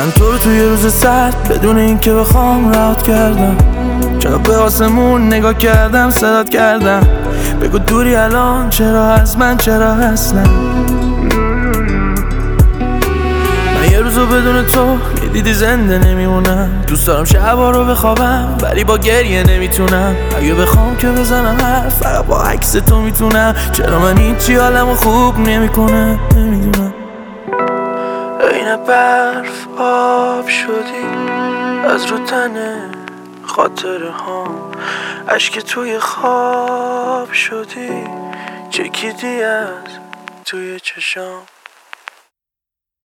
من تو رو توی روز سرد بدون این که بخوام رهات کردم. چرا به آسمون نگاه کردم صدات کردم. بگو دوری الان چرا از من، چرا اصلا. من یه روزو بدون تو میدیدی زنده نمیمونم. دوست دارم شبا رو بخوابم ولی با گریه نمیتونم. اگه بخوام که بزنم حرف فقط با عکس تو میتونم. چرا من هیچی حالمو خوب نمیکنه نمیدونم. عین برف آب شدی از رو تن خاطره هام. اشک توی خواب شدی چکیدی از توی چشام.